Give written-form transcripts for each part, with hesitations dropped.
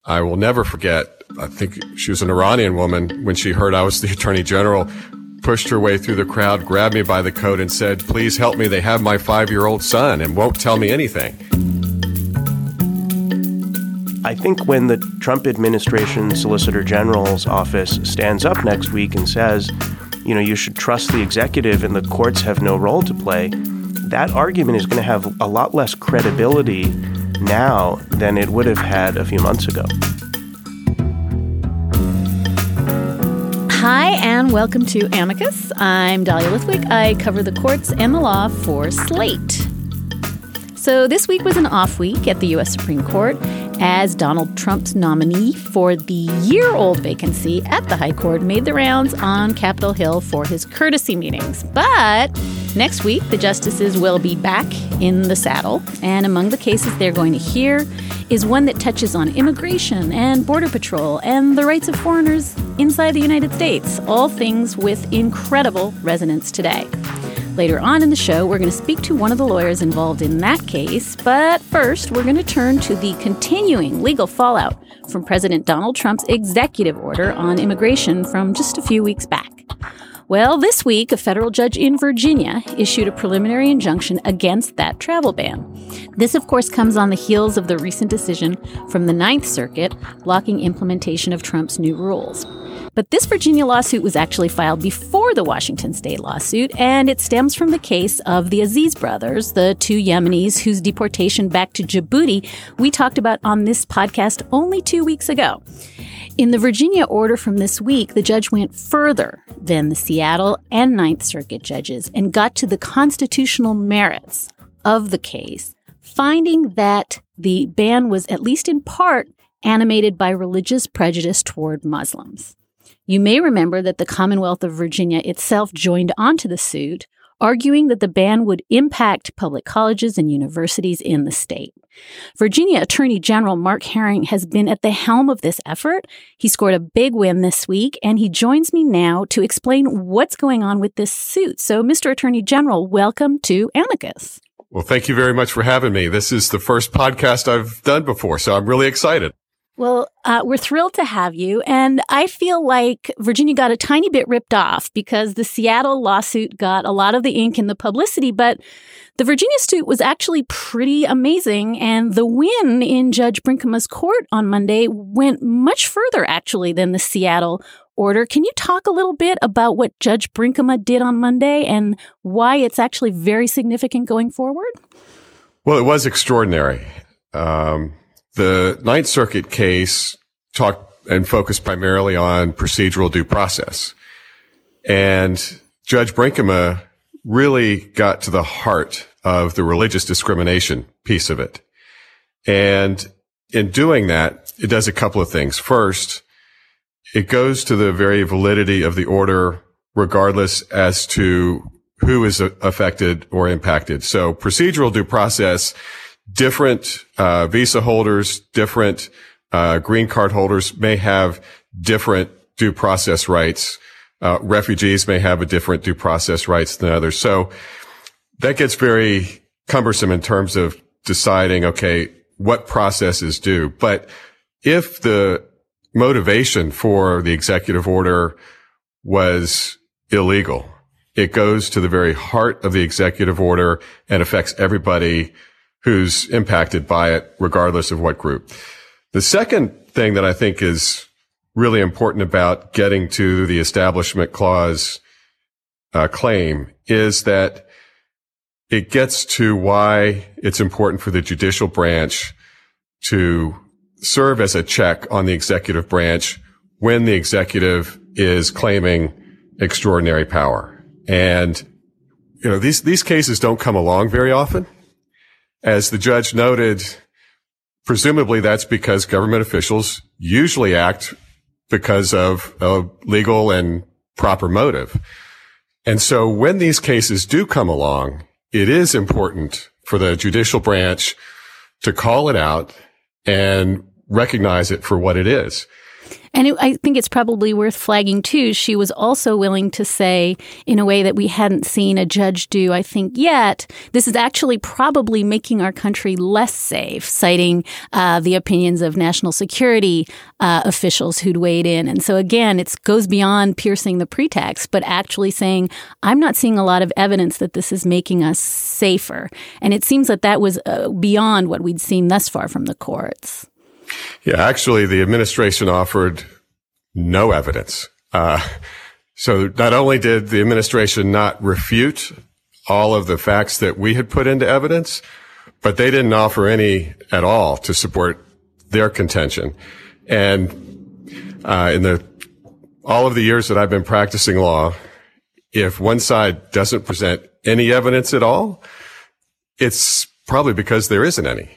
I will never forget, I think she was an Iranian woman, when she heard I was the Attorney General, pushed her way through the crowd, grabbed me by the coat and said, "Please help me. They have my 5-year-old son and won't tell me anything." I think when the Trump administration Solicitor General's office stands up next week and says, you should trust the executive and the courts have no role to play, that argument is going to have a lot less credibility now than it would have had a few months ago. Hi, and welcome to Amicus. I'm Dahlia Lithwick. I cover the courts and the law for Slate. So this week was an off week at the U.S. Supreme Court as Donald Trump's nominee for the year-old vacancy at the High Court made the rounds on Capitol Hill for his courtesy meetings. But next week, the justices will be back in the saddle, and among the cases they're going to hear is one that touches on immigration and border patrol and the rights of foreigners inside the United States, all things with incredible resonance today. Later on in the show, we're going to speak to one of the lawyers involved in that case. But first, we're going to turn to the continuing legal fallout from President Donald Trump's executive order on immigration from just a few weeks back. Well, this week, a federal judge in Virginia issued a preliminary injunction against that travel ban. This, of course, comes on the heels of the recent decision from the Ninth Circuit blocking implementation of Trump's new rules. But this Virginia lawsuit was actually filed before the Washington state lawsuit, and it stems from the case of the Aziz brothers, the two Yemenis whose deportation back to Djibouti we talked about on this podcast only 2 weeks ago. In the Virginia order from this week, the judge went further than the Seattle and Ninth Circuit judges and got to the constitutional merits of the case, finding that the ban was at least in part animated by religious prejudice toward Muslims. You may remember that the Commonwealth of Virginia itself joined onto the suit, arguing that the ban would impact public colleges and universities in the state. Virginia Attorney General Mark Herring has been at the helm of this effort. He scored a big win this week, and he joins me now to explain what's going on with this suit. So, Mr. Attorney General, welcome to Amicus. Well, thank you very much for having me. This is the first podcast I've done before, so I'm really excited. Well, we're thrilled to have you. And I feel like Virginia got a tiny bit ripped off because the Seattle lawsuit got a lot of the ink and the publicity. But the Virginia suit was actually pretty amazing. And the win in Judge Brinkema's court on Monday went much further, actually, than the Seattle order. Can you talk a little bit about what Judge Brinkema did on Monday and why it's actually very significant going forward? Well, it was extraordinary. The Ninth Circuit case talked and focused primarily on procedural due process. And Judge Brinkema really got to the heart of the religious discrimination piece of it. And in doing that, it does a couple of things. First, it goes to the very validity of the order, regardless as to who is affected or impacted. So procedural due process, different visa holders, different green card holders may have different due process rights. Refugees may have a different due process rights than others. So that gets very cumbersome in terms of deciding, okay, what process is due. But if the motivation for the executive order was illegal, it goes to the very heart of the executive order and affects everybody who's impacted by it, regardless of what group. The second thing that I think is really important about getting to the Establishment Clause claim is that it gets to why it's important for the judicial branch to serve as a check on the executive branch when the executive is claiming extraordinary power. And, these cases don't come along very often. As the judge noted, presumably that's because government officials usually act because of a legal and proper motive. And so when these cases do come along, it is important for the judicial branch to call it out and recognize it for what it is. And I think it's probably worth flagging, too. She was also willing to say, in a way that we hadn't seen a judge do, I think, yet, this is actually probably making our country less safe, citing the opinions of national security officials who'd weighed in. And so, again, it goes beyond piercing the pretext, but actually saying, I'm not seeing a lot of evidence that this is making us safer. And it seems that was beyond what we'd seen thus far from the courts. Yeah, actually, the administration offered no evidence. So not only did the administration not refute all of the facts that we had put into evidence, but they didn't offer any at all to support their contention. And in all of the years that I've been practicing law, if one side doesn't present any evidence at all, it's probably because there isn't any.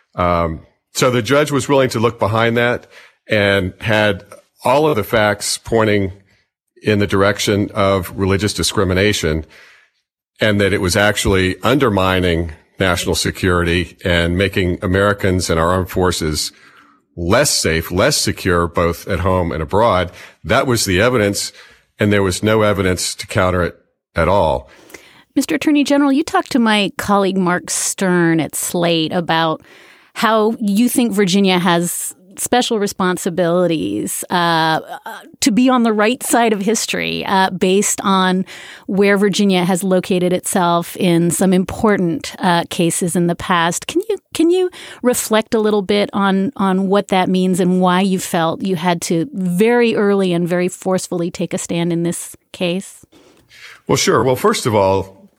So the judge was willing to look behind that and had all of the facts pointing in the direction of religious discrimination, and that it was actually undermining national security and making Americans and our armed forces less safe, less secure, both at home and abroad. That was the evidence, and there was no evidence to counter it at all. Mr. Attorney General, you talked to my colleague Mark Stern at Slate about how you think Virginia has special responsibilities to be on the right side of history based on where Virginia has located itself in some important cases in the past. Can you reflect a little bit on what that means and why you felt you had to very early and very forcefully take a stand in this case? Well, sure. Well, first of all,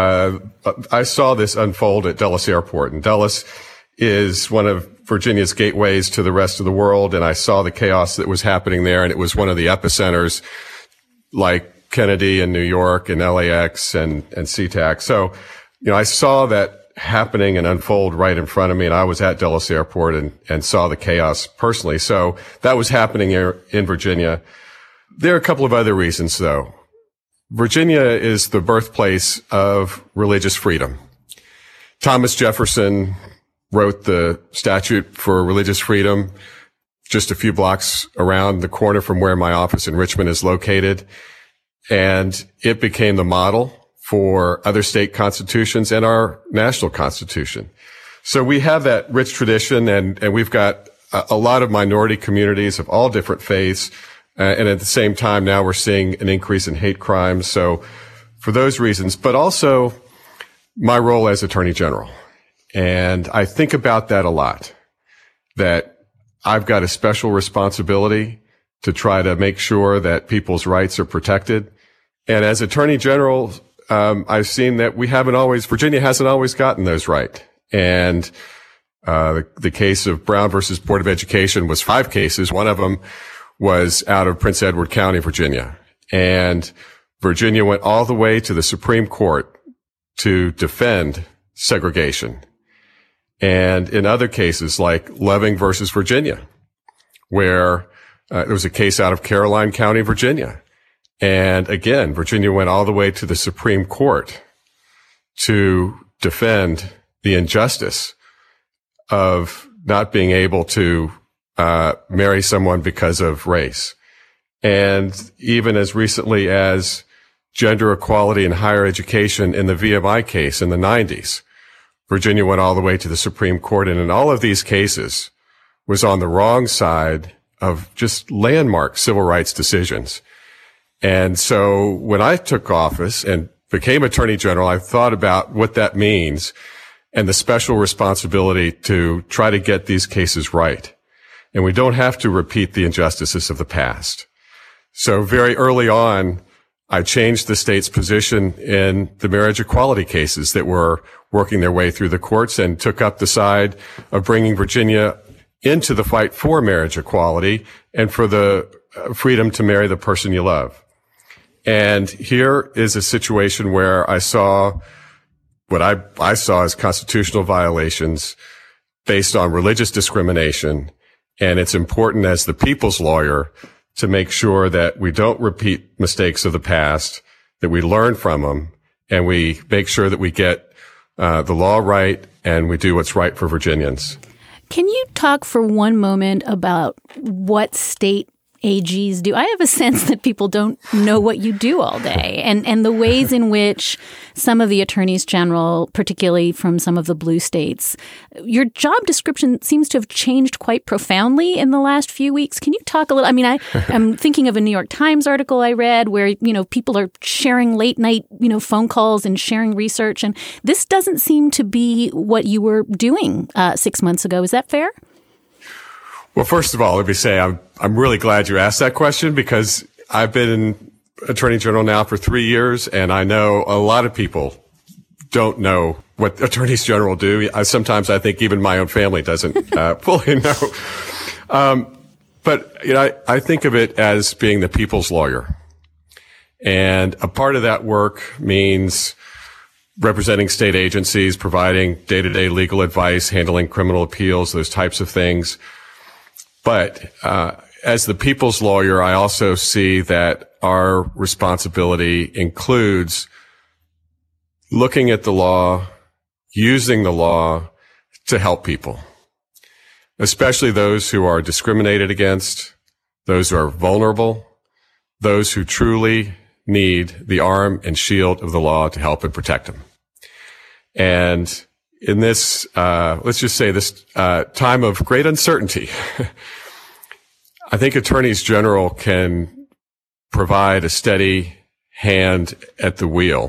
I saw this unfold at Dulles Airport, and Dulles is one of Virginia's gateways to the rest of the world. And I saw the chaos that was happening there. And it was one of the epicenters like Kennedy in New York and LAX and SeaTac. So, I saw that happening and unfold right in front of me. And I was at Dulles Airport and saw the chaos personally. So that was happening here in Virginia. There are a couple of other reasons, though. Virginia is the birthplace of religious freedom. Thomas Jefferson wrote the statute for religious freedom just a few blocks around the corner from where my office in Richmond is located. And it became the model for other state constitutions and our national constitution. So we have that rich tradition, and we've got a lot of minority communities of all different faiths. And at the same time, now we're seeing an increase in hate crimes. So for those reasons, but also my role as Attorney General. And I think about that a lot, that I've got a special responsibility to try to make sure that people's rights are protected. And as Attorney General, I've seen that Virginia hasn't always gotten those right. And the case of Brown versus Board of Education was 5 cases. One of them was out of Prince Edward County, Virginia. And Virginia went all the way to the Supreme Court to defend segregation. And in other cases like Loving versus Virginia, where there was a case out of Caroline County, Virginia. And again, Virginia went all the way to the Supreme Court to defend the injustice of not being able to marry someone because of race. And even as recently as gender equality in higher education in the VMI case in the 90s, Virginia went all the way to the Supreme Court, and in all of these cases was on the wrong side of just landmark civil rights decisions. And so when I took office and became Attorney General, I thought about what that means and the special responsibility to try to get these cases right. And we don't have to repeat the injustices of the past. So very early on, I changed the state's position in the marriage equality cases that were working their way through the courts and took up the side of bringing Virginia into the fight for marriage equality and for the freedom to marry the person you love. And here is a situation where I saw what I saw as constitutional violations based on religious discrimination. And it's important as the people's lawyer to make sure that we don't repeat mistakes of the past, that we learn from them, and we make sure that we get the law right and we do what's right for Virginians. Can you talk for one moment about what state AGs do? I have a sense that people don't know what you do all day, and the ways in which some of the attorneys general, particularly from some of the blue states, your job description seems to have changed quite profoundly in the last few weeks. Can you talk a little? I mean, I'm thinking of a New York Times article I read where, people are sharing late night, phone calls and sharing research. And this doesn't seem to be what you were doing 6 months ago. Is that fair? Well, first of all, let me say I'm really glad you asked that question, because I've been Attorney General now for 3 years, and I know a lot of people don't know what attorneys general do. Sometimes I think even my own family doesn't fully know. But I think of it as being the people's lawyer, and a part of that work means representing state agencies, providing day-to-day legal advice, handling criminal appeals, those types of things. But as the people's lawyer, I also see that our responsibility includes looking at the law, using the law to help people, especially those who are discriminated against, those who are vulnerable, those who truly need the arm and shield of the law to help and protect them. And in this, let's just say this time of great uncertainty, I think attorneys general can provide a steady hand at the wheel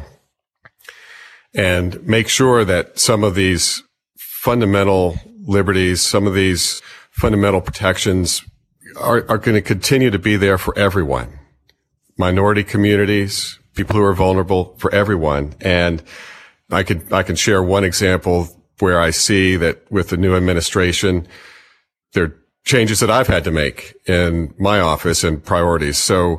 and make sure that some of these fundamental liberties, some of these fundamental protections are going to continue to be there for everyone. Minority communities, people who are vulnerable, for everyone. And I can share one example where I see that with the new administration, there are changes that I've had to make in my office and priorities. So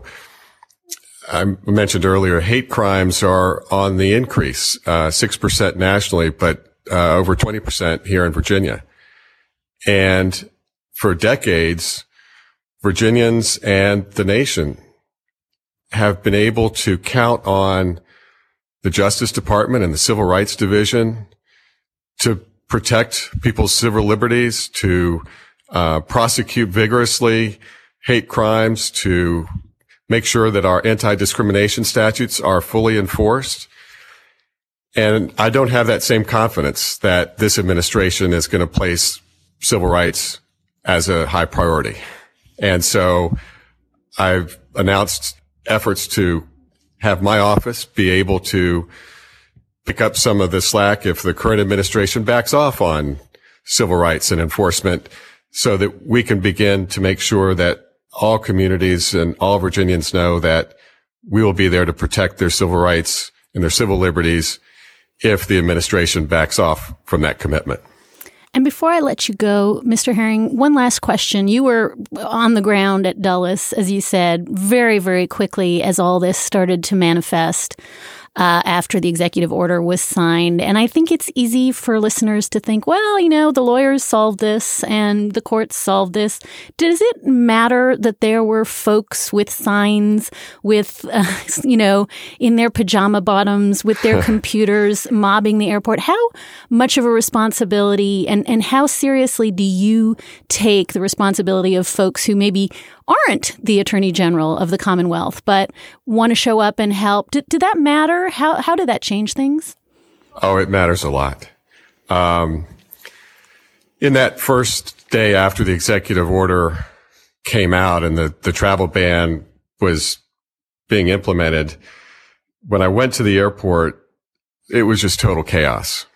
I mentioned earlier, hate crimes are on the increase, 6% nationally, but over 20% here in Virginia. And for decades, Virginians and the nation have been able to count on the Justice Department and the Civil Rights Division to protect people's civil liberties, to prosecute vigorously hate crimes, to make sure that our anti-discrimination statutes are fully enforced. And I don't have that same confidence that this administration is going to place civil rights as a high priority. And so I've announced efforts to have my office be able to pick up some of the slack if the current administration backs off on civil rights and enforcement, so that we can begin to make sure that all communities and all Virginians know that we will be there to protect their civil rights and their civil liberties if the administration backs off from that commitment. And before I let you go, Mr. Herring, one last question. You were on the ground at Dulles, as you said, very, very quickly as all this started to manifest after the executive order was signed. And I think it's easy for listeners to think, well, the lawyers solved this and the courts solved this. Does it matter that there were folks with signs, with, in their pajama bottoms, with their computers mobbing the airport? How much of a responsibility and how seriously do you take the responsibility of folks who maybe aren't the Attorney General of the Commonwealth, but want to show up and help? Did that matter? How did that change things? Oh, it matters a lot. In that first day after the executive order came out and the travel ban was being implemented, when I went to the airport, it was just total chaos.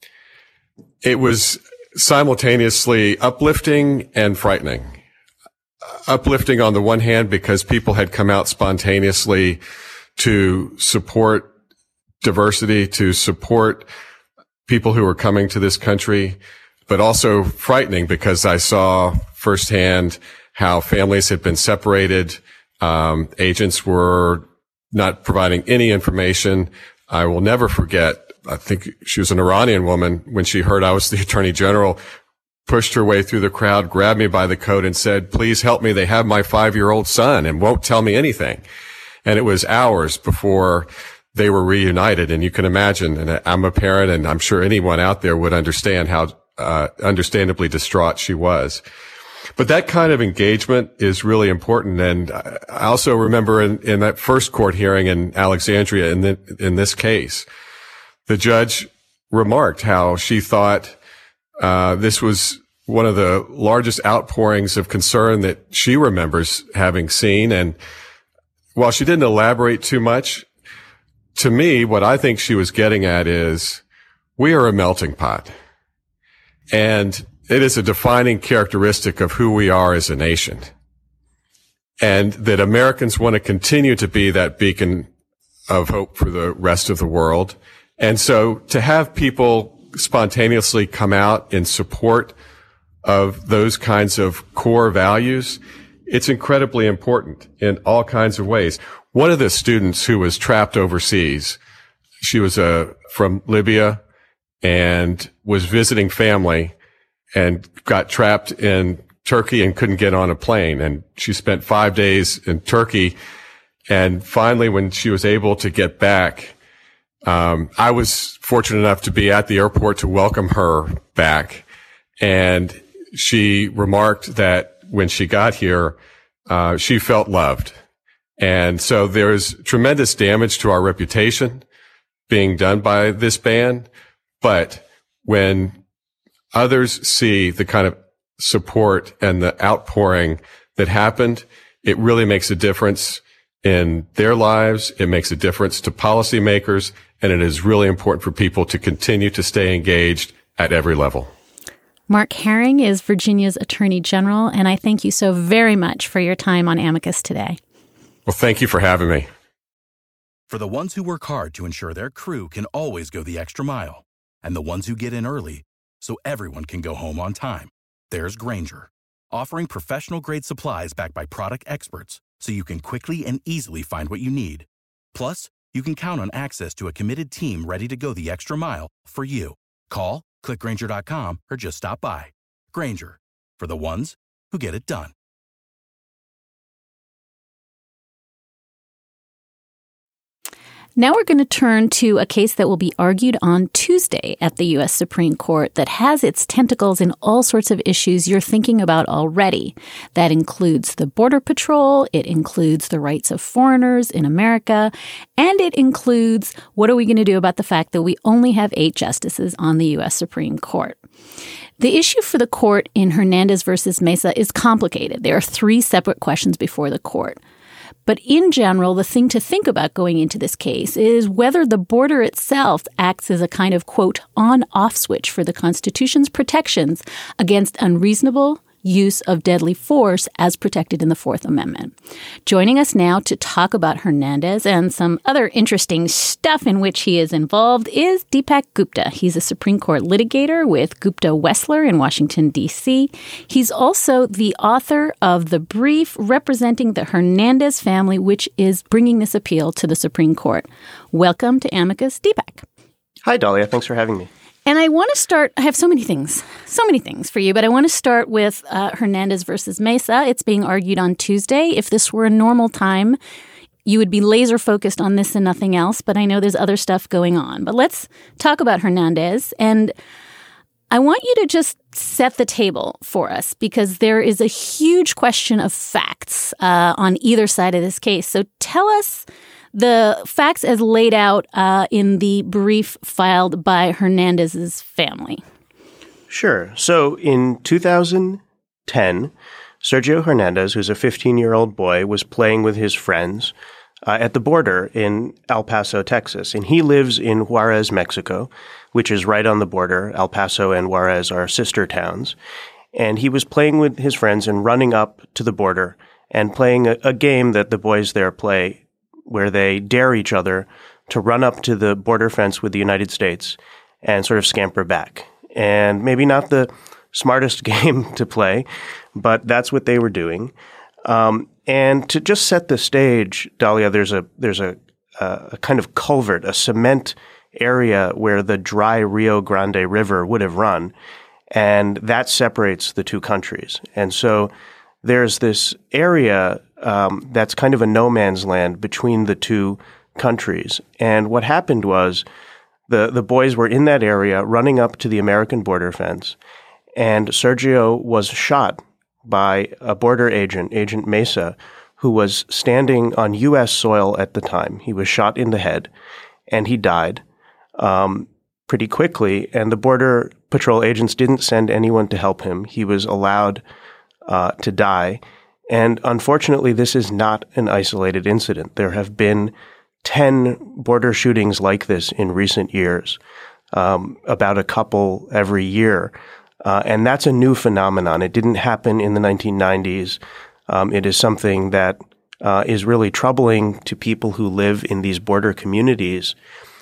It was simultaneously uplifting and frightening. Uplifting on the one hand because people had come out spontaneously to support diversity, to support people who were coming to this country, but also frightening because I saw firsthand how families had been separated. Agents were not providing any information. I will never forget, I think she was an Iranian woman, when she heard I was the Attorney General, pushed her way through the crowd, grabbed me by the coat and said, "Please help me. They have my 5-year-old son and won't tell me anything." And it was hours before they were reunited. And you can imagine, and I'm a parent and I'm sure anyone out there would understand how understandably distraught she was. But that kind of engagement is really important. And I also remember in that first court hearing in Alexandria, in this case, the judge remarked how she thought this was one of the largest outpourings of concern that she remembers having seen. And while she didn't elaborate too much, to me, what I think she was getting at is we are a melting pot. And it is a defining characteristic of who we are as a nation. And that Americans want to continue to be that beacon of hope for the rest of the world. And so to have people spontaneously come out in support of those kinds of core values, it's incredibly important in all kinds of ways. One of the students who was trapped overseas, she was from Libya and was visiting family and got trapped in Turkey and couldn't get on a plane. And she spent 5 days in Turkey. And finally, when she was able to get back, I was fortunate enough to be at the airport to welcome her back. And she remarked that when she got here, she felt loved. And so there's tremendous damage to our reputation being done by this ban. But when others see the kind of support and the outpouring that happened, it really makes a difference in their lives. It makes a difference to policymakers, and it is really important for people to continue to stay engaged at every level. Mark Herring is Virginia's Attorney General, and I thank you so very much for your time on Amicus today. Well, thank you for having me. For the ones who work hard to ensure their crew can always go the extra mile, and the ones who get in early so everyone can go home on time, there's Grainger, offering professional-grade supplies backed by product experts so you can quickly and easily find what you need. Plus, you can count on access to a committed team ready to go the extra mile for you. Call, click Grainger.com, or just stop by. Grainger, for the ones who get it done. Now we're going to turn to a case that will be argued on Tuesday at the U.S. Supreme Court that has its tentacles in all sorts of issues you're thinking about already. That includes the Border Patrol, it includes the rights of foreigners in America, and it includes what are we going to do about the fact that we only have 8 justices on the U.S. Supreme Court. The issue for the court in Hernandez versus Mesa is complicated. There are 3 separate questions before the court. But in general, the thing to think about going into this case is whether the border itself acts as a kind of, quote, on-off switch for the Constitution's protections against unreasonable use of deadly force as protected in the Fourth Amendment. Joining us now to talk about Hernandez and some other interesting stuff in which he is involved is Deepak Gupta. He's a Supreme Court litigator with Gupta Wessler in Washington, D.C. He's also the author of the brief representing the Hernandez family, which is bringing this appeal to the Supreme Court. Welcome to Amicus, Deepak. Hi, Dahlia. Thanks for having me. And I want to start, I have so many things for you, but I want to start with Hernandez versus Mesa. It's being argued on Tuesday. If this were a normal time, you would be laser focused on this and nothing else, but I know there's other stuff going on. But let's talk about Hernandez. And I want you to just set the table for us because there is a huge question of facts on either side of this case. So tell us the facts as laid out in the brief filed by Hernandez's family. Sure. So in 2010, Sergio Hernandez, who's a 15-year-old boy, was playing with his friends at the border in El Paso, Texas. And he lives in Juarez, Mexico, which is right on the border. El Paso and Juarez are sister towns. And he was playing with his friends and running up to the border and playing a game that the boys there play where they dare each other to run up to the border fence with the United States and sort of scamper back. And maybe not the smartest game to play, but that's what they were doing. And to just set the stage, Dahlia, there's a kind of culvert, a cement area where the dry Rio Grande River would have run, and that separates the two countries. And so there's this area that's kind of a no man's land between the two countries. And what happened was The boys were in that area running up to the American border fence, and Sergio was shot by a border agent, Agent Mesa, who was standing on U.S. soil at the time. He was shot in the head, and he died pretty quickly, and the Border Patrol agents didn't send anyone to help him. He was allowed to die. And unfortunately, this is not an isolated incident. There have been 10 border shootings like this in recent years, about a couple every year. And that's a new phenomenon. It didn't happen in the 1990s. It is something that is really troubling to people who live in these border communities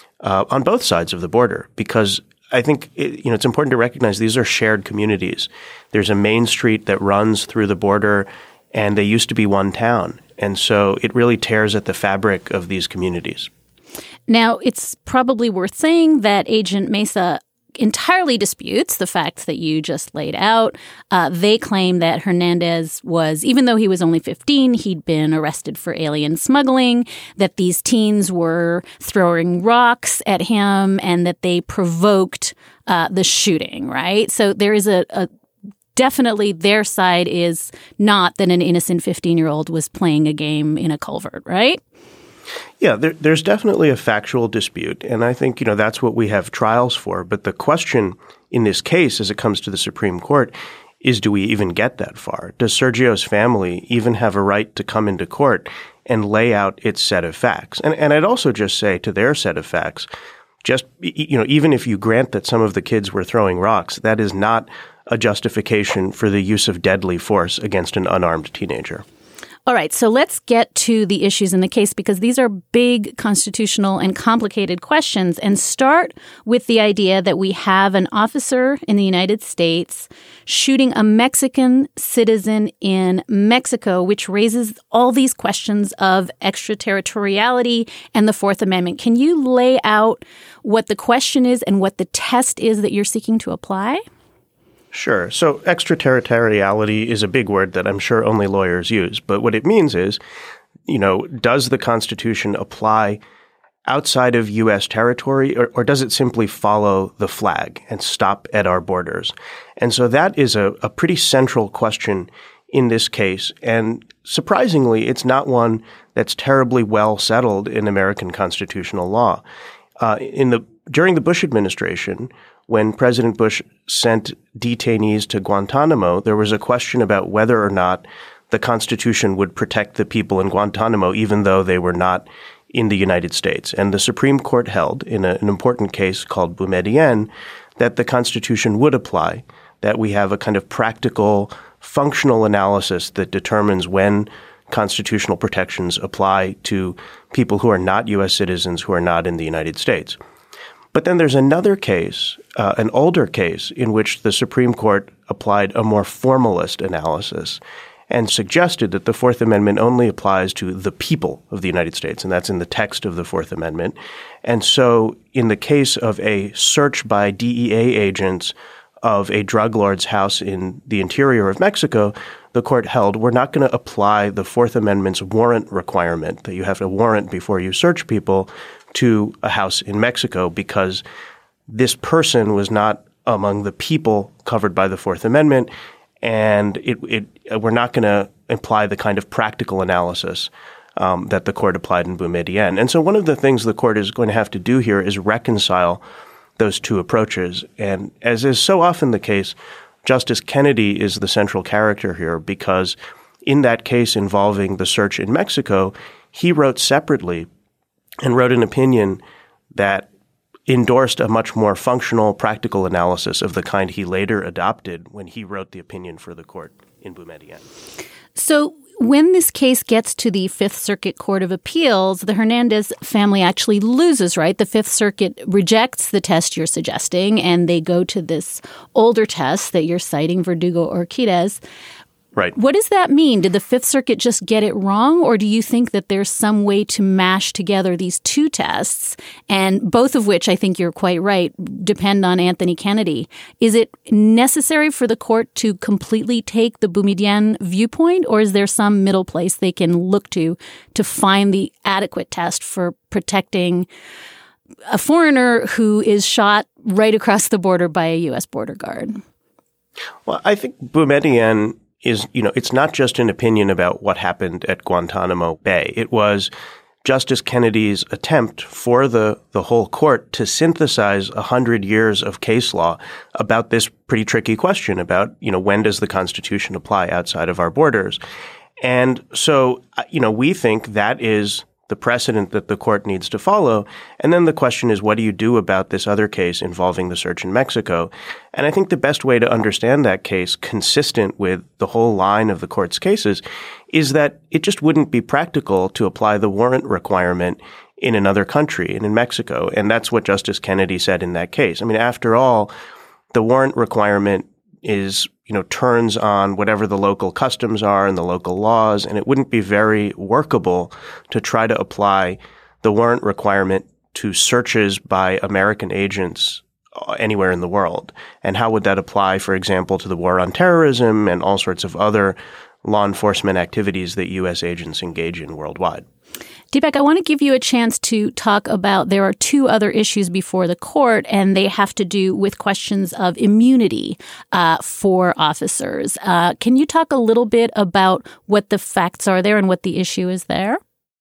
on both sides of the border, because I think it's important to recognize these are shared communities. There's a main street that runs through the border, and they used to be one town. And so it really tears at the fabric of these communities. Now, it's probably worth saying that Agent Mesa entirely disputes the facts that you just laid out. They claim that Hernandez was, even though he was only 15, he'd been arrested for alien smuggling, that these teens were throwing rocks at him, and that they provoked the shooting, right? So there is a definitely their side is not that an innocent 15-year-old was playing a game in a culvert, right? Yeah, there's definitely a factual dispute, and I think, that's what we have trials for. But the question in this case, as it comes to the Supreme Court, is do we even get that far? Does Sergio's family even have a right to come into court and lay out its set of facts? And I'd also just say to their set of facts, just, even if you grant that some of the kids were throwing rocks, that is not a justification for the use of deadly force against an unarmed teenager. All right, so let's get to the issues in the case, because these are big constitutional and complicated questions, and start with the idea that we have an officer in the United States shooting a Mexican citizen in Mexico, which raises all these questions of extraterritoriality and the Fourth Amendment. Can you lay out what the question is and what the test is that you're seeking to apply? Sure. So extraterritoriality is a big word that I'm sure only lawyers use. But what it means is, does the Constitution apply outside of U.S. territory, or does it simply follow the flag and stop at our borders? And so that is a pretty central question in this case. And surprisingly, it's not one that's terribly well settled in American constitutional law. During the Bush administration, when President Bush sent detainees to Guantanamo, there was a question about whether or not the Constitution would protect the people in Guantanamo, even though they were not in the United States. And the Supreme Court held in an important case called Boumediene that the Constitution would apply, that we have a kind of practical, functional analysis that determines when constitutional protections apply to people who are not U.S. citizens who are not in the United States. But then there's another case, an older case, in which the Supreme Court applied a more formalist analysis and suggested that the Fourth Amendment only applies to the people of the United States, and that's in the text of the Fourth Amendment. And so in the case of a search by DEA agents of a drug lord's house in the interior of Mexico, the court held we're not going to apply the Fourth Amendment's warrant requirement, that you have a warrant before you search people, to a house in Mexico, because this person was not among the people covered by the Fourth Amendment, and we're not going to apply the kind of practical analysis that the court applied in Boumediene. And so one of the things the court is going to have to do here is reconcile those two approaches. And as is so often the case, Justice Kennedy is the central character here, because in that case involving the search in Mexico, he wrote separately and wrote an opinion that endorsed a much more functional, practical analysis of the kind he later adopted when he wrote the opinion for the court in Boumediene. So when this case gets to the Fifth Circuit Court of Appeals, the Hernandez family actually loses, right? The Fifth Circuit rejects the test you're suggesting, and they go to this older test that you're citing, Verdugo-Urquidez. Right. What does that mean? Did the Fifth Circuit just get it wrong, or do you think that there's some way to mash together these two tests, and both of which, I think you're quite right, depend on Anthony Kennedy? Is it necessary for the court to completely take the Boumediene viewpoint, or is there some middle place they can look to find the adequate test for protecting a foreigner who is shot right across the border by a U.S. border guard? Well, I think Boumediene is, it's not just an opinion about what happened at Guantanamo Bay. It was Justice Kennedy's attempt for the whole court to synthesize 100 years of case law about this pretty tricky question about, when does the Constitution apply outside of our borders? And so, we think that is the precedent that the court needs to follow. And then the question is, what do you do about this other case involving the search in Mexico? And I think the best way to understand that case, consistent with the whole line of the court's cases, is that it just wouldn't be practical to apply the warrant requirement in another country and in Mexico. And that's what Justice Kennedy said in that case. I mean, after all, the warrant requirement is, turns on whatever the local customs are and the local laws, and it wouldn't be very workable to try to apply the warrant requirement to searches by American agents anywhere in the world. And how would that apply, for example, to the war on terrorism and all sorts of other law enforcement activities that U.S. agents engage in worldwide? Deepak, I want to give you a chance to talk about, there are two other issues before the court, and they have to do with questions of immunity for officers. Can you talk a little bit about what the facts are there and what the issue is there?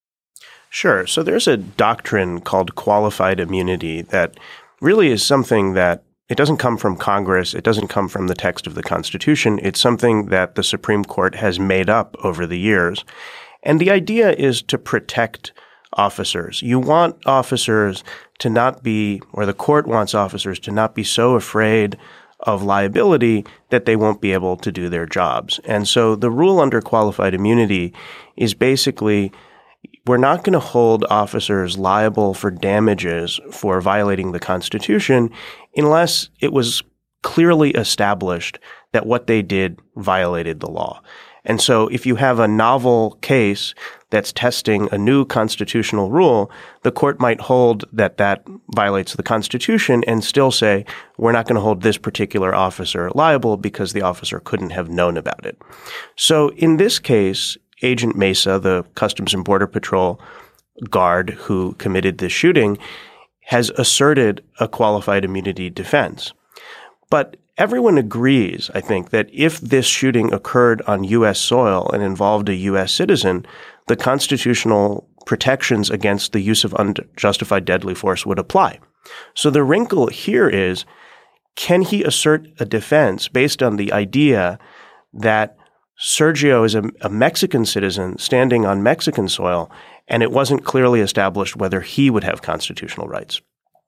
Sure. So there's a doctrine called qualified immunity that really is something that it doesn't come from Congress. It doesn't come from the text of the Constitution. It's something that the Supreme Court has made up over the years. And the idea is to protect officers. You want officers to not be, or the court wants officers to not be so afraid of liability that they won't be able to do their jobs. And so the rule under qualified immunity is basically we're not going to hold officers liable for damages for violating the Constitution unless it was clearly established that what they did violated the law. And so if you have a novel case that's testing a new constitutional rule, the court might hold that that violates the Constitution and still say, we're not going to hold this particular officer liable because the officer couldn't have known about it. So in this case, Agent Mesa, the Customs and Border Patrol guard who committed this shooting, has asserted a qualified immunity defense. But everyone agrees, I think, that if this shooting occurred on U.S. soil and involved a U.S. citizen, the constitutional protections against the use of unjustified deadly force would apply. So the wrinkle here is, can he assert a defense based on the idea that Sergio is a Mexican citizen standing on Mexican soil, and it wasn't clearly established whether he would have constitutional rights?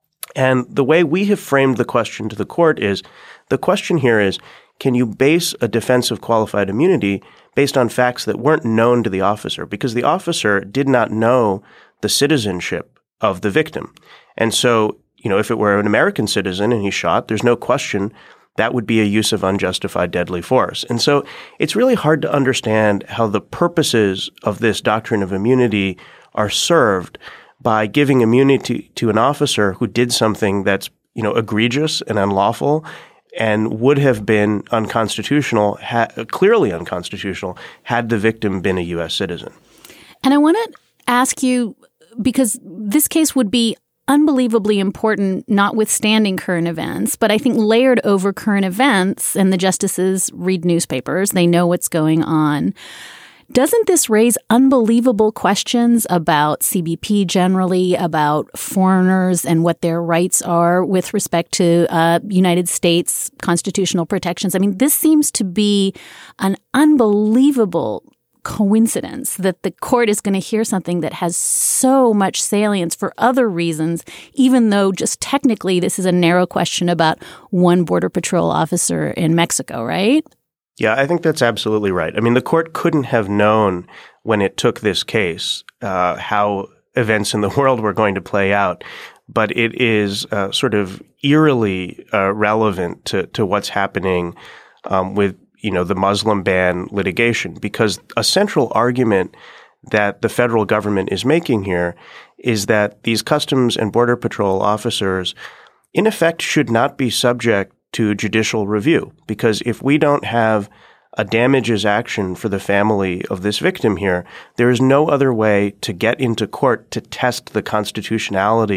And the way we have framed the question to the court is, the question here is, can you base a defense of qualified immunity based on facts that weren't known to the officer? Because the officer did not know the citizenship of the victim. And so, if it were an American citizen and he shot, there's no question that would be a use of unjustified deadly force. And so it's really hard to understand how the purposes of this doctrine of immunity are served by giving immunity to an officer who did something that's, egregious and unlawful and would have been unconstitutional, clearly unconstitutional, had the victim been a U.S. citizen. And I want to ask you, because this case would be unbelievably important, notwithstanding current events, but I think layered over current events, and the justices read newspapers, they know what's going on. Doesn't this raise unbelievable questions about CBP generally, about foreigners and what their rights are with respect to United States constitutional protections? I mean, this seems to be an unbelievable coincidence that the court is going to hear something that has so much salience for other reasons, even though just technically this is a narrow question about one Border Patrol officer in Mexico, right? Yeah, I think that's absolutely right. I mean, the court couldn't have known when it took this case how events in the world were going to play out, but it is sort of eerily relevant to what's happening with, the Muslim ban litigation, because a central argument that the federal government is making here is that these Customs and Border Patrol officers, in effect, should not be subject to judicial review, because if we don't have a damages action for the family of this victim here, there is no other way to get into court to test the constitutionality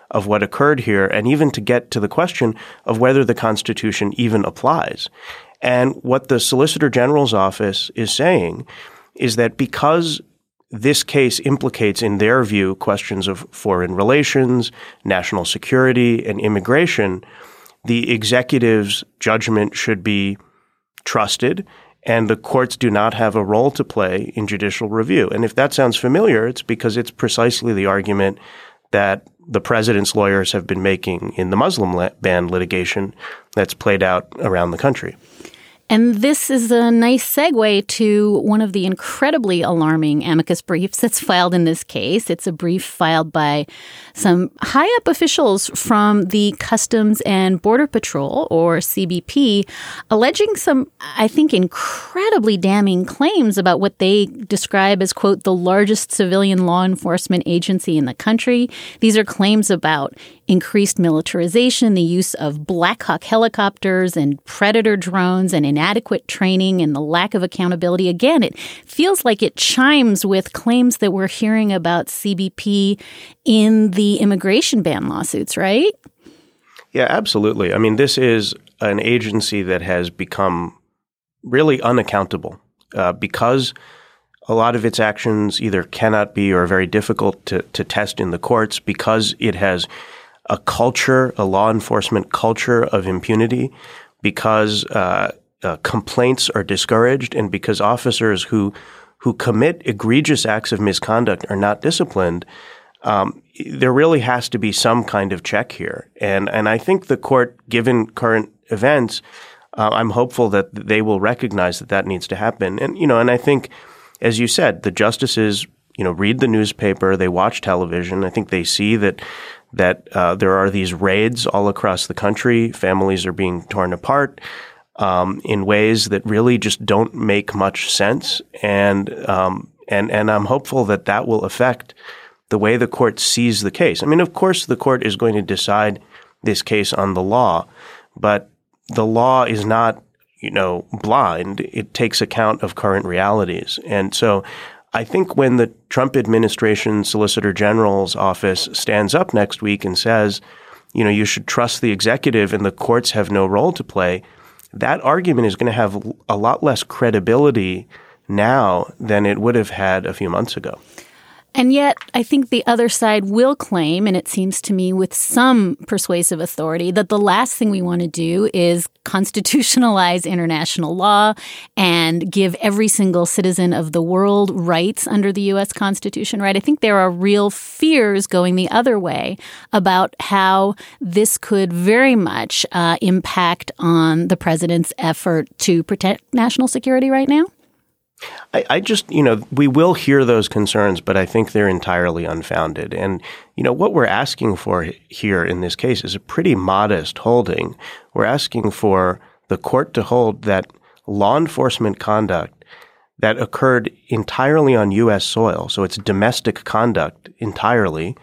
of what occurred here, and even to get to the question of whether the Constitution even applies. And what the Solicitor General's office is saying is that because this case implicates, in their view, questions of foreign relations, national security, and immigration, the executive's judgment should be trusted, and the courts do not have a role to play in judicial review. And if that sounds familiar, it's because it's precisely the argument that the president's lawyers have been making in the Muslim ban litigation that's played out around the country. And this is a nice segue to one of the incredibly alarming amicus briefs that's filed in this case. It's a brief filed by some high-up officials from the Customs and Border Patrol, or CBP, alleging some, I think, incredibly damning claims about what they describe as, quote, the largest civilian law enforcement agency in the country. These are claims about increased militarization, the use of Black Hawk helicopters and Predator drones, and inadequate training and the lack of accountability. Again, it feels like it chimes with claims that we're hearing about CBP in the immigration ban lawsuits, right? Yeah, absolutely. I mean, this is an agency that has become really unaccountable because a lot of its actions either cannot be or are very difficult to test in the courts, because it has a culture, a law enforcement culture of impunity, because complaints are discouraged, and because officers who commit egregious acts of misconduct are not disciplined. There really has to be some kind of check here. And I think the court, given current events, I'm hopeful that they will recognize that needs to happen. And I think, as you said, the justices, read the newspaper, they watch television. I think they see that there are these raids all across the country. Families are being torn apart in ways that really just don't make much sense. And I'm hopeful that will affect the way the court sees the case. I mean, of course, the court is going to decide this case on the law, but the law is not, blind. It takes account of current realities. And so I think when the Trump administration Solicitor General's office stands up next week and says, you should trust the executive and the courts have no role to play, that argument is going to have a lot less credibility now than it would have had a few months ago. And yet, I think the other side will claim, and it seems to me with some persuasive authority, that the last thing we want to do is constitutionalize international law and give every single citizen of the world rights under the U.S. Constitution, right? I think there are real fears going the other way about how this could very much impact on the president's effort to protect national security right now. I just, we will hear those concerns, but I think they're entirely unfounded. And, what we're asking for here in this case is a pretty modest holding. We're asking for the court to hold that law enforcement conduct that occurred entirely on U.S. soil, so it's domestic conduct entirely,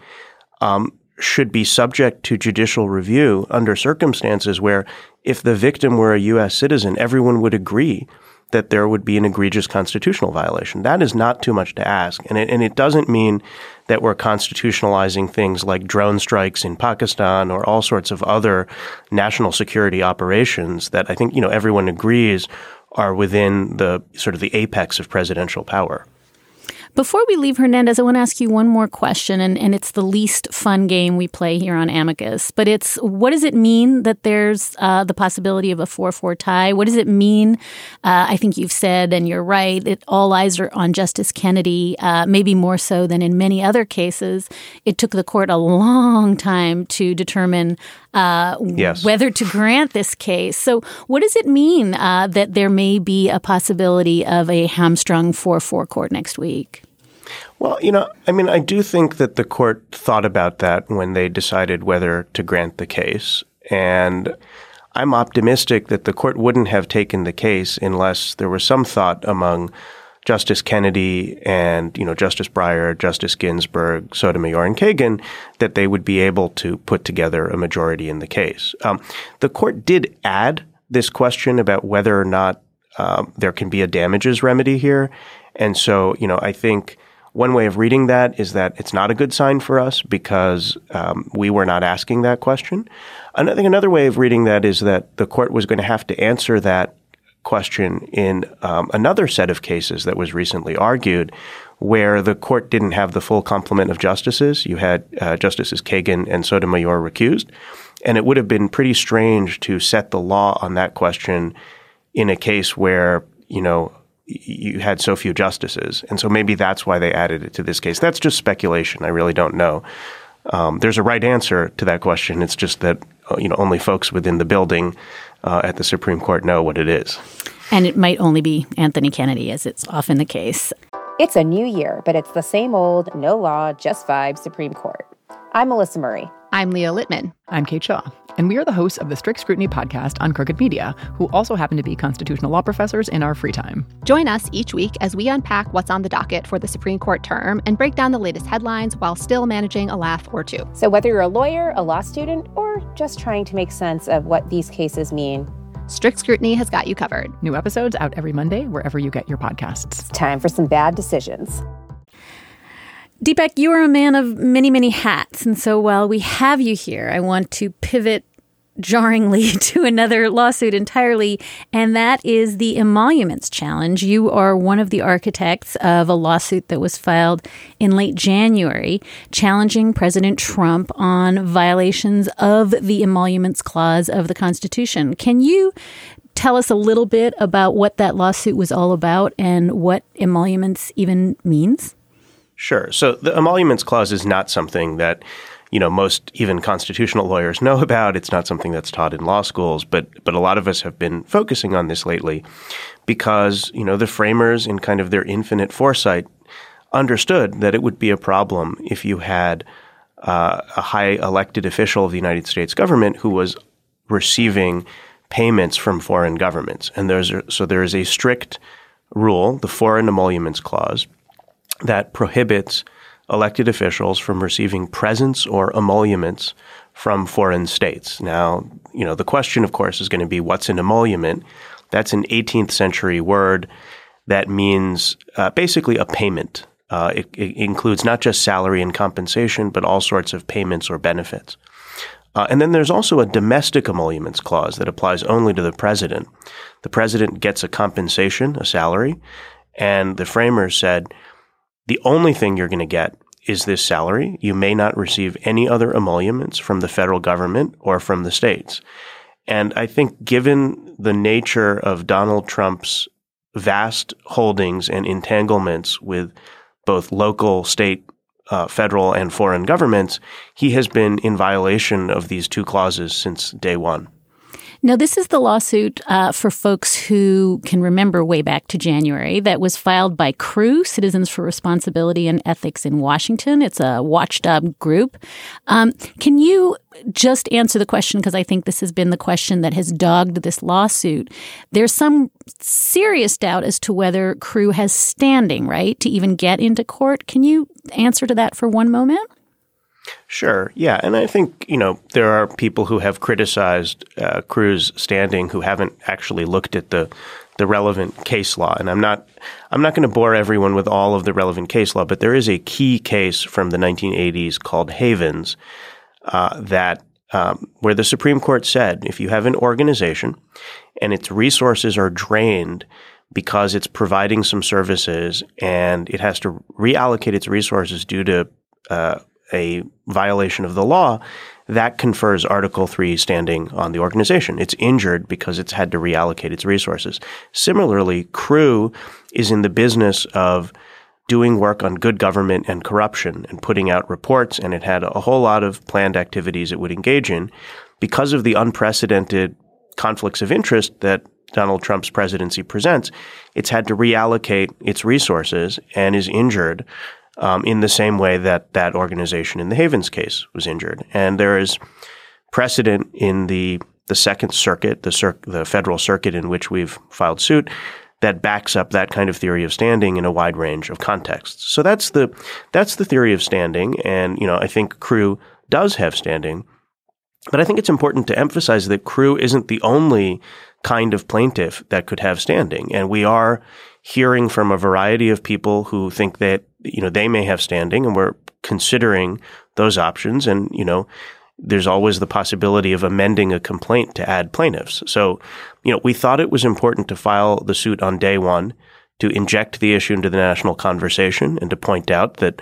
should be subject to judicial review under circumstances where, if the victim were a U.S. citizen, everyone would agree that there would be an egregious constitutional violation. That is not too much to ask. And it doesn't mean that we're constitutionalizing things like drone strikes in Pakistan or all sorts of other national security operations that I think, everyone agrees are within the sort of the apex of presidential power. Before we leave, Hernandez, I want to ask you one more question, and it's the least fun game we play here on Amicus. But it's, what does it mean that there's the possibility of a 4-4 tie? What does it mean? I think you've said, and you're right, all eyes are on Justice Kennedy, maybe more so than in many other cases. It took the court a long time to determine whether to grant this case. So what does it mean that there may be a possibility of a hamstrung 4-4 court next week? Well, I do think that the court thought about that when they decided whether to grant the case. And I'm optimistic that the court wouldn't have taken the case unless there was some thought among Justice Kennedy and, Justice Breyer, Justice Ginsburg, Sotomayor, and Kagan, that they would be able to put together a majority in the case. The court did add this question about whether or not there can be a damages remedy here. And so, I think One way of reading that is that it's not a good sign for us because we were not asking that question. I think another way of reading that is that the court was going to have to answer that question in another set of cases that was recently argued where the court didn't have the full complement of justices. You had Justices Kagan and Sotomayor recused, and it would have been pretty strange to set the law on that question in a case where, you had so few justices. And so maybe that's why they added it to this case. That's just speculation. I really don't know. There's a right answer to that question. It's just that, only folks within the building at the Supreme Court know what it is. And it might only be Anthony Kennedy, as it's often the case. It's a new year, but it's the same old, no law, just vibes Supreme Court. I'm Melissa Murray. I'm Leah Littman. I'm Kate Shaw. And we are the hosts of the Strict Scrutiny podcast on Crooked Media, who also happen to be constitutional law professors in our free time. Join us each week as we unpack what's on the docket for the Supreme Court term and break down the latest headlines while still managing a laugh or two. So whether you're a lawyer, a law student, or just trying to make sense of what these cases mean, Strict Scrutiny has got you covered. New episodes out every Monday, wherever you get your podcasts. It's time for some bad decisions. Deepak, you are a man of many, many hats. And so while we have you here, I want to pivot jarringly to another lawsuit entirely, and that is the emoluments challenge. You are one of the architects of a lawsuit that was filed in late January challenging President Trump on violations of the emoluments clause of the Constitution. Can you tell us a little bit about what that lawsuit was all about and what emoluments even means? Sure. So the emoluments clause is not something that most even constitutional lawyers know about. It's not something that's taught in law schools, but a lot of us have been focusing on this lately because, the framers in kind of their infinite foresight understood that it would be a problem if you had a high elected official of the United States government who was receiving payments from foreign governments. And there is a strict rule, the Foreign Emoluments Clause, that prohibits elected officials from receiving presents or emoluments from foreign states. Now, the question, of course, is going to be what's an emolument? That's an 18th century word that means basically a payment. It includes not just salary and compensation, but all sorts of payments or benefits. And then there's also a domestic emoluments clause that applies only to the president. The president gets a compensation, a salary, and the framers said, the only thing you're going to get is this salary. You may not receive any other emoluments from the federal government or from the states. And I think given the nature of Donald Trump's vast holdings and entanglements with both local, state, federal, and foreign governments, he has been in violation of these two clauses since day one. Now, this is the lawsuit for folks who can remember way back to January that was filed by CREW, Citizens for Responsibility and Ethics in Washington. It's a watchdog group. Can you just answer the question, because I think this has been the question that has dogged this lawsuit. There's some serious doubt as to whether CREW has standing, right, to even get into court. Can you answer to that for one moment? Sure. Yeah. And I think, there are people who have criticized CREW's standing who haven't actually looked at the relevant case law. And I'm not going to bore everyone with all of the relevant case law, but there is a key case from the 1980s called Havens where the Supreme Court said if you have an organization and its resources are drained because it's providing some services and it has to reallocate its resources due to a violation of the law, that confers Article 3 standing on the organization. It's injured because it's had to reallocate its resources. Similarly, CREW is in the business of doing work on good government and corruption and putting out reports, and it had a whole lot of planned activities it would engage in. Because of the unprecedented conflicts of interest that Donald Trump's presidency presents, it's had to reallocate its resources and is injured in the same way that that organization in the Havens case was injured. And there is precedent in the Second Circuit, the federal circuit in which we've filed suit, that backs up that kind of theory of standing in a wide range of contexts. So that's the theory of standing. And, I think CREW does have standing. But I think it's important to emphasize that CREW isn't the only kind of plaintiff that could have standing. And we are hearing from a variety of people who think that they may have standing, and we're considering those options. And, there's always the possibility of amending a complaint to add plaintiffs. So, we thought it was important to file the suit on day one, to inject the issue into the national conversation and to point out that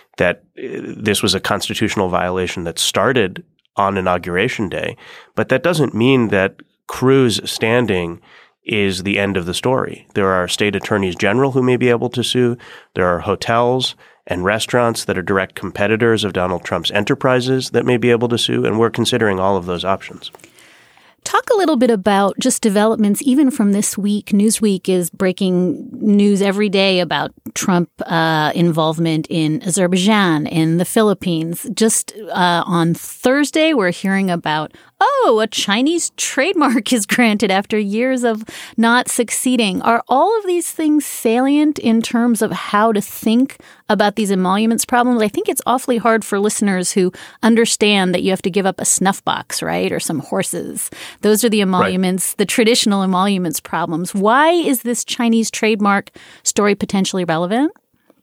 this was a constitutional violation that started on Inauguration Day. But that doesn't mean that Cruz standing is the end of the story. There are state attorneys general who may be able to sue. There are hotels and restaurants that are direct competitors of Donald Trump's enterprises that may be able to sue, and we're considering all of those options. Talk a little bit about just developments even from this week. Newsweek is breaking news every day about Trump involvement in Azerbaijan, in the Philippines. Just on Thursday, we're hearing about, a Chinese trademark is granted after years of not succeeding. Are all of these things salient in terms of how to think about these emoluments problems? I think it's awfully hard for listeners who understand that you have to give up a snuff box, right, or some horses. Those are the emoluments, the traditional emoluments problems. Why is this Chinese trademark story potentially relevant?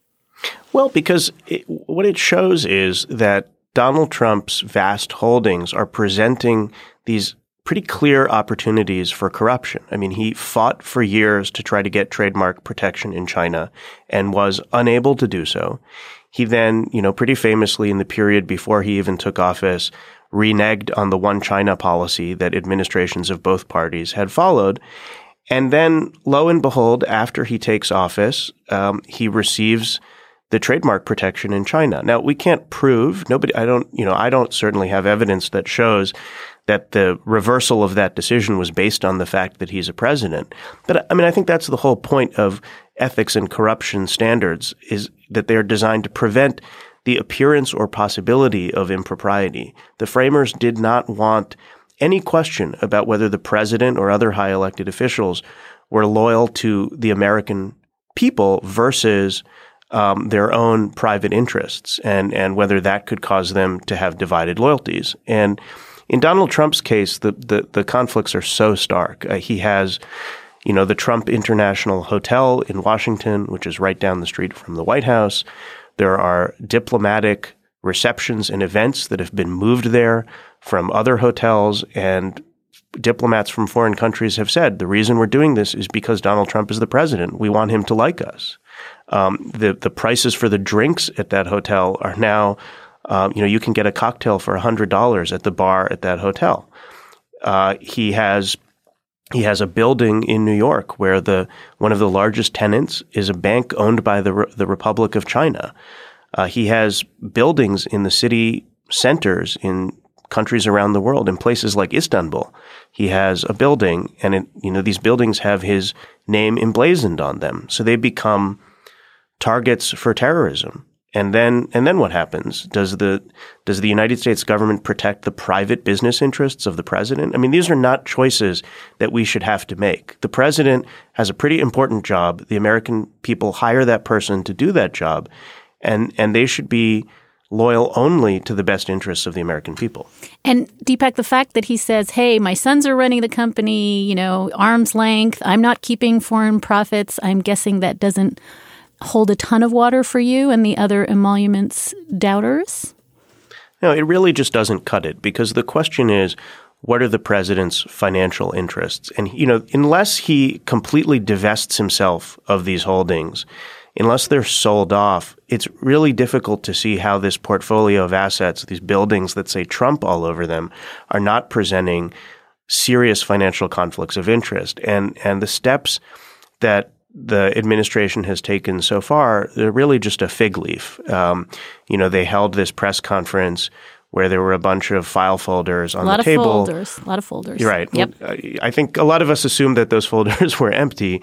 Well, because what it shows is that Donald Trump's vast holdings are presenting these pretty clear opportunities for corruption. I mean, he fought for years to try to get trademark protection in China and was unable to do so. He then, pretty famously in the period before he even took office, reneged on the one China policy that administrations of both parties had followed. And then, lo and behold, after he takes office, he receives the trademark protection in China. Now, we can't prove, I don't certainly have evidence that shows that the reversal of that decision was based on the fact that he's a president. But I think that's the whole point of ethics and corruption standards, is that they're designed to prevent the appearance or possibility of impropriety. The framers did not want any question about whether the president or other high elected officials were loyal to the American people versus their own private interests, and whether that could cause them to have divided loyalties. And in Donald Trump's case, the conflicts are so stark. He has, the Trump International Hotel in Washington, which is right down the street from the White House. There are diplomatic receptions and events that have been moved there from other hotels, and diplomats from foreign countries have said the reason we're doing this is because Donald Trump is the president. We want him to like us. The prices for the drinks at that hotel are now, you can get a cocktail for $100 at the bar at that hotel. He has a building in New York where one of the largest tenants is a bank owned by the Republic of China. He has buildings in the city centers in countries around the world, in places like Istanbul. He has a building, and these buildings have his name emblazoned on them, so they become targets for terrorism. And then what happens? Does the United States government protect the private business interests of the president? I mean, these are not choices that we should have to make. The president has a pretty important job. The American people hire that person to do that job, and they should be loyal only to the best interests of the American people. And Deepak, the fact that he says, hey, my sons are running the company, arm's length, I'm not keeping foreign profits, I'm guessing that doesn't hold a ton of water for you and the other emoluments doubters? No, it really just doesn't cut it, because the question is, what are the president's financial interests? And, unless he completely divests himself of these holdings, unless they're sold off, it's really difficult to see how this portfolio of assets, these buildings that say Trump all over them, are not presenting serious financial conflicts of interest. And the steps that the administration has taken so far, they're really just a fig leaf. They held this press conference where there were a bunch of file folders on the table. A lot of folders. You're right. Yep. I think a lot of us assumed that those folders were empty.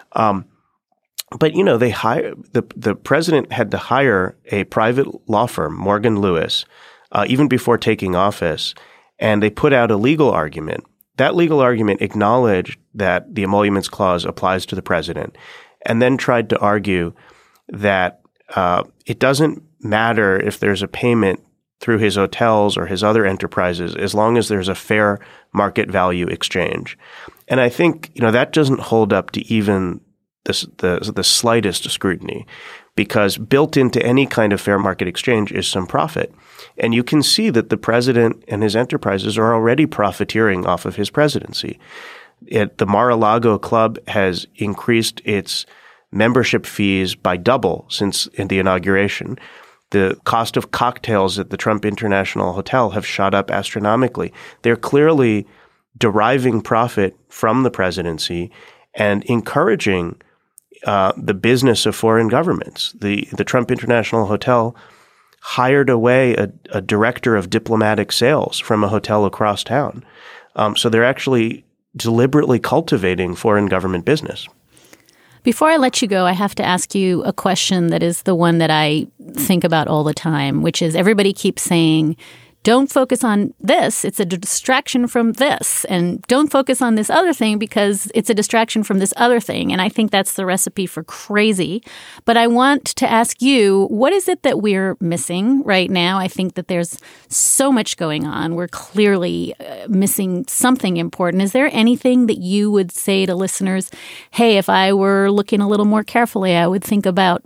But the president had to hire a private law firm, Morgan Lewis, even before taking office, and they put out a legal argument. That legal argument acknowledged that the emoluments clause applies to the president, and then tried to argue that it doesn't matter if there's a payment through his hotels or his other enterprises as long as there's a fair market value exchange. And I think that doesn't hold up to even the slightest scrutiny, because built into any kind of fair market exchange is some profit. And you can see that the president and his enterprises are already profiteering off of his presidency. The Mar-a-Lago Club has increased its membership fees by double since the inauguration. The cost of cocktails at the Trump International Hotel have shot up astronomically. They're clearly deriving profit from the presidency and encouraging the business of foreign governments. The Trump International Hotel hired away a director of diplomatic sales from a hotel across town. So they're actually deliberately cultivating foreign government business. Before I let you go, I have to ask you a question that is the one that I think about all the time, which is everybody keeps saying, don't focus on this. It's a distraction from this. And don't focus on this other thing because it's a distraction from this other thing. And I think that's the recipe for crazy. But I want to ask you, what is it that we're missing right now? I think that there's so much going on. We're clearly missing something important. Is there anything that you would say to listeners, hey, if I were looking a little more carefully, I would think about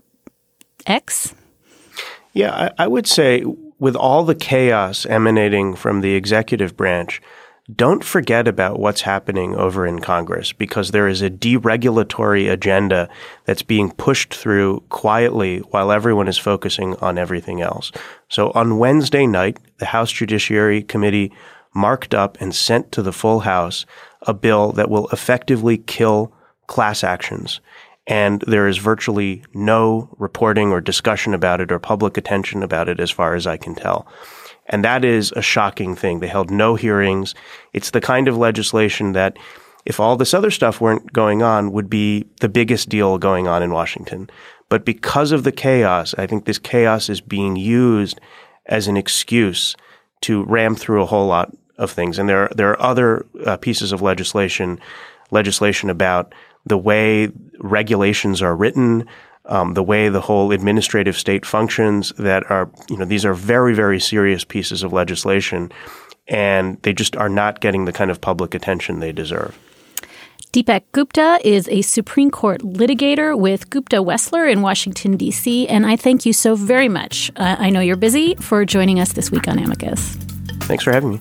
X? Yeah, I would say with all the chaos emanating from the executive branch, don't forget about what's happening over in Congress, because there is a deregulatory agenda that's being pushed through quietly while everyone is focusing on everything else. So on Wednesday night, the House Judiciary Committee marked up and sent to the full House a bill that will effectively kill class actions. And there is virtually no reporting or discussion about it or public attention about it as far as I can tell. And that is a shocking thing. They held no hearings. It's the kind of legislation that, if all this other stuff weren't going on, would be the biggest deal going on in Washington. But because of the chaos, I think this chaos is being used as an excuse to ram through a whole lot of things. And there are other pieces of legislation about the way regulations are written, the way the whole administrative state functions that are, these are very, very serious pieces of legislation, and they just are not getting the kind of public attention they deserve. Deepak Gupta is a Supreme Court litigator with Gupta Wessler in Washington, D.C., and I thank you so very much. I know you're busy, for joining us this week on Amicus. Thanks for having me.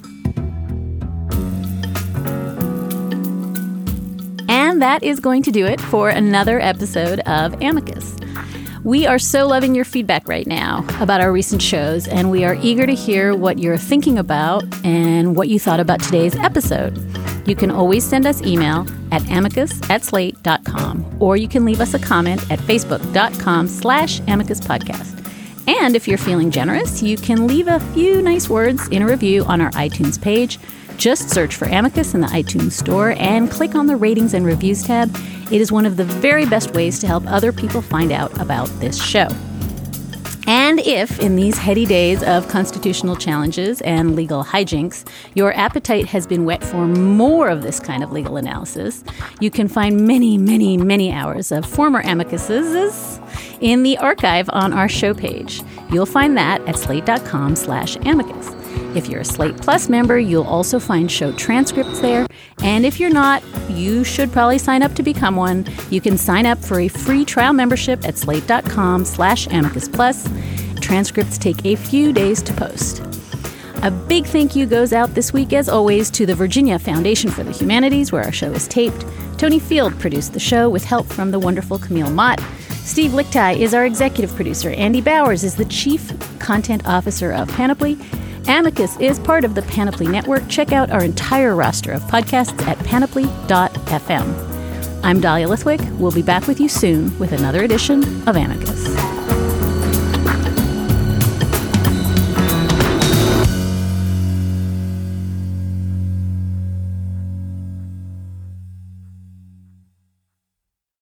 And that is going to do it for another episode of Amicus. We are so loving your feedback right now about our recent shows, and we are eager to hear what you're thinking about and what you thought about today's episode. You can always send us email at amicus@slate.com, or you can leave us a comment at facebook.com/amicuspodcast. And if you're feeling generous, you can leave a few nice words in a review on our iTunes page. Just search for Amicus in the iTunes store and click on the Ratings and Reviews tab. It is one of the very best ways to help other people find out about this show. And if, in these heady days of constitutional challenges and legal hijinks, your appetite has been whet for more of this kind of legal analysis, you can find many, many, many hours of former Amicuses in the archive on our show page. You'll find that at slate.com/amicus. If you're a Slate Plus member, you'll also find show transcripts there. And if you're not, you should probably sign up to become one. You can sign up for a free trial membership at slate.com/amicus plus. Transcripts take a few days to post. A big thank you goes out this week, as always, to the Virginia Foundation for the Humanities, where our show is taped. Tony Field produced the show with help from the wonderful Camille Mott. Steve Lichtai is our executive producer. Andy Bowers is the chief content officer of Panoply. Amicus is part of the Panoply Network. Check out our entire roster of podcasts at panoply.fm. I'm Dahlia Lithwick. We'll be back with you soon with another edition of Amicus.